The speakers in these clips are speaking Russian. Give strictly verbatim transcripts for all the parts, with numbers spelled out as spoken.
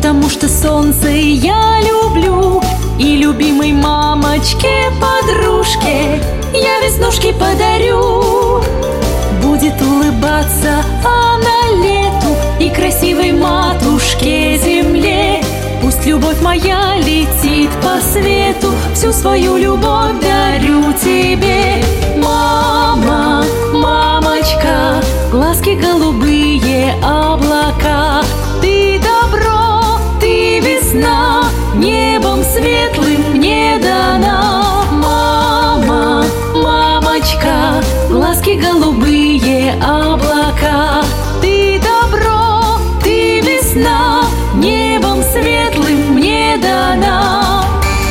потому что солнце я люблю. И любимой мамочке, подружке я веснушки подарю. Будет улыбаться она лету и красивой матушке земле. Пусть любовь моя летит по свету, всю свою любовь дарю тебе. Мама, мамочка, глазки голубые, облака. Ты добро, ты весна, небом светлым мне дана. Мама, мамочка, глазки голубые, облака. Ты добро, ты весна, небом светлым мне дана.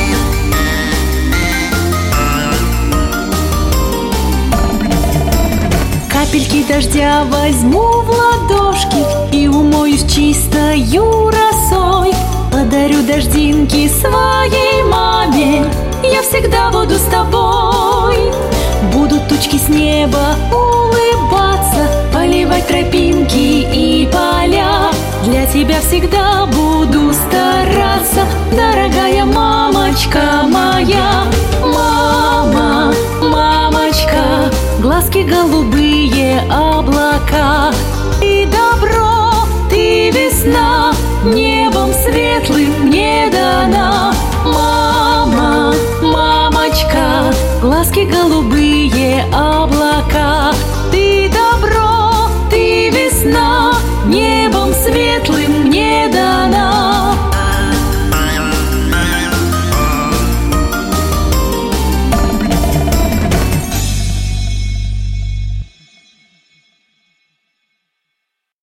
Капельки дождя возьму в ладошки и умоюсь чистою росой. Подарю дождинки своей маме, я всегда буду с тобой. Будут тучки с неба улыбаться, поливать тропинки и поля. Для тебя всегда